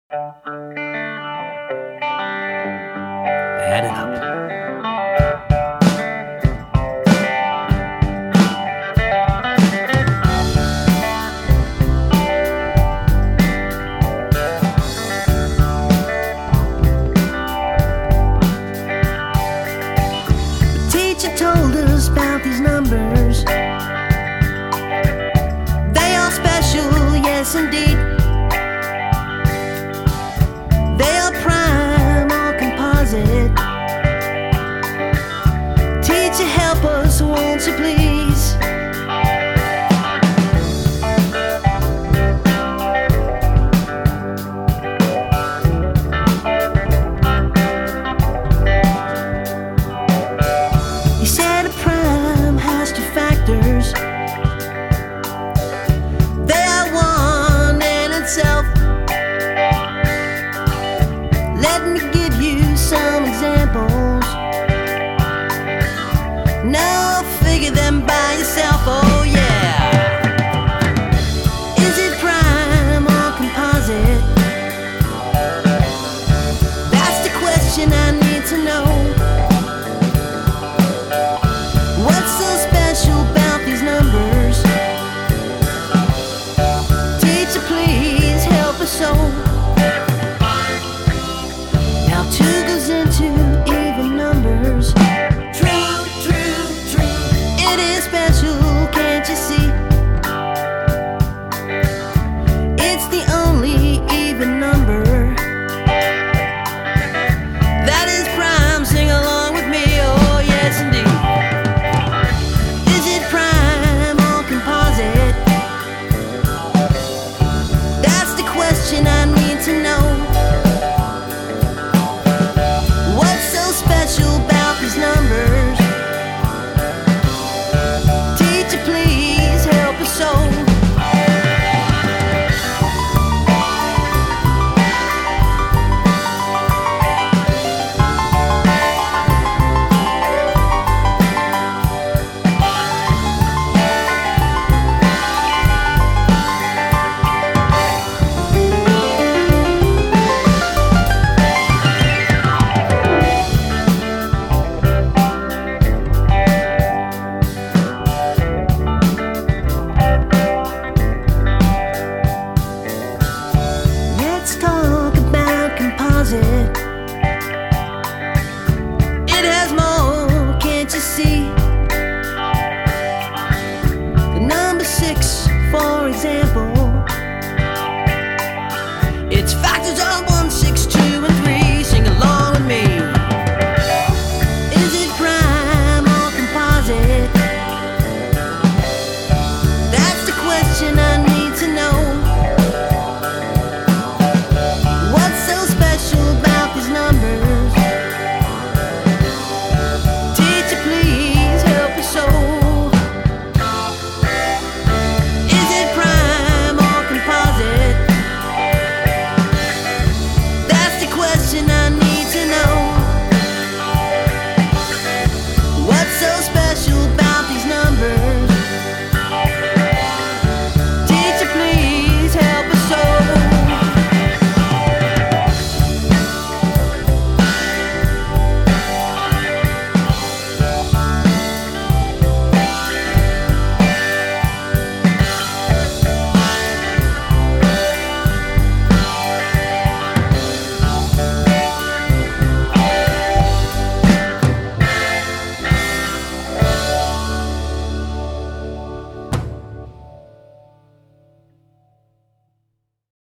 Add it up. The teacher told us about these numbers. They are special, yes indeed. They are prime or composite. Teacher, help us, won't you please? He said a prime has two factors. They are one in itself. Let me give you some examples. Now figure them by yourself, oh yeah. Is it prime or composite? That's the question I need to know. What's so special about these numbers? Teacher, please help us so. Now 2 goes into even numbers. True, true, true. It is special, can't you see? It's the only even number that is prime. Sing along with me, oh yes indeed. Is it prime or composite? That's the question I need to know. What's so special about these numbers? Teacher, please help us so. Let's talk